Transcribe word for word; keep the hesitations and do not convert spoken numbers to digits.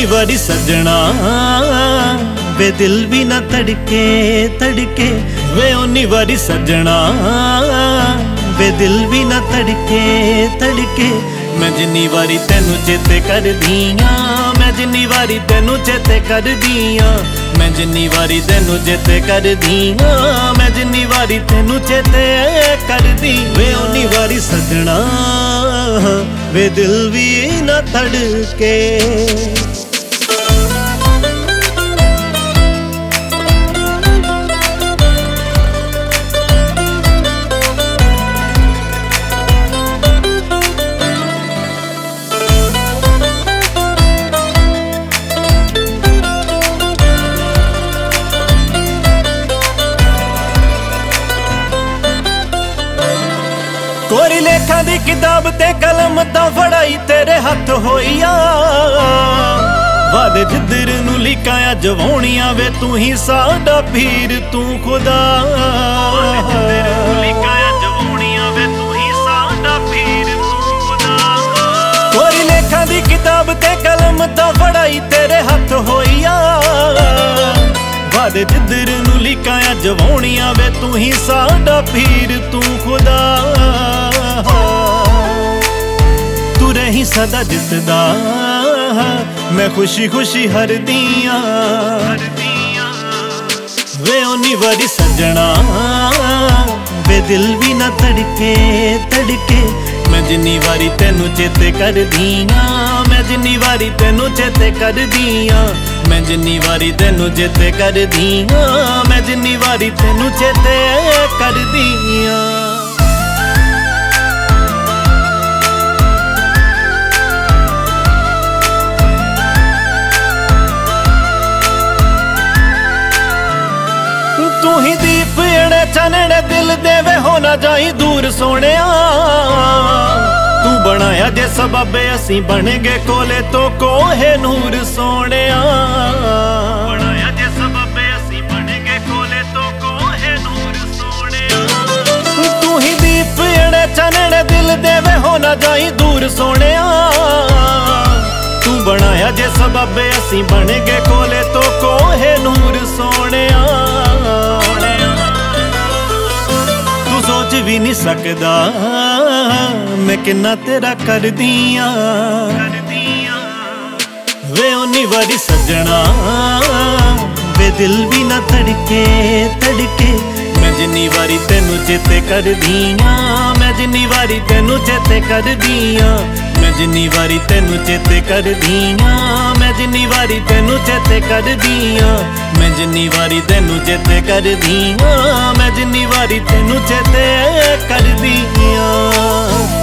वारी सजना वे दिल भी ना तड़के तड़के वे उन्नी वारी सजना वे दिल भी ना तड़के तड़के। मैं जिन्नी वारी तेनू चेते कर दियां मैं जिन्नी वारी तेनू चेते कर दियां मैं जिन्नी वारी तेनू चेते कर दियां मैं जिन्नी वारी तेनू चेते कर दी वे उन्नी वारी सजना वे दिल भी ना तड़के। कोरी लेखा दी किताब ते कलम ता फड़ाई तेरे हथ होइया वादे जिधर नू लिखाया जवानियां वे तू ही साडा पीर तू खुदा कोरी लेखा दी किताब ते कलम ता फड़ाई तेरे हथ होइया वादे जिधर नू लिखाया जवानियां वे तू ही साडा पीर तू खुदा तू रही सदा जितदा मैं खुशी खुशी हर दिया वे उन्नी वारी सजना वे दिल भी ना तड़के तड़के। मैं जिन्नी वारी तेनू चेते कर दियां मैं जिन्नी वारी तेनू चेते कर दियां मैं जिन्नी वारी तेनू चेते कर दियां मैं जिन्नी वारी तेनू चेते कर दियां। तू ही दीप एड़े चानने दिल देवे हो ना जाई दूर सोनिया तू बनाया जे सबबे असी बन गए कोले तो कोहे नूर सोनिया बनाया जे सबबे असी बन गए कोले तो कोहे नूर सोनिया। तू ही दीप एड़े चानने दिल देवे हो ना जाई दूर सोनिया तू बनाया जे सबबे असी बन गए कोले तो कोहे नूर सोनिया। तू सोच भी नहीं सकदा मैं किन्ना तेरा कर दिया वे उन्नी वारी सजना वे दिल भी ना तड़के तड़के। मैं जिन्नी वारी तेनू चेते कर दियां मैं जिन्नी वारी तेनू चेते कर दियां मैं जिन्नी वारी तेनू चेते कर दियां मैं जिन्नी वारी तेनू चेते कर दियां मैं जिन्नी वारी तेनू चेते कर दियां मैं जिन्नी वारी तेनू चेते कर दियां।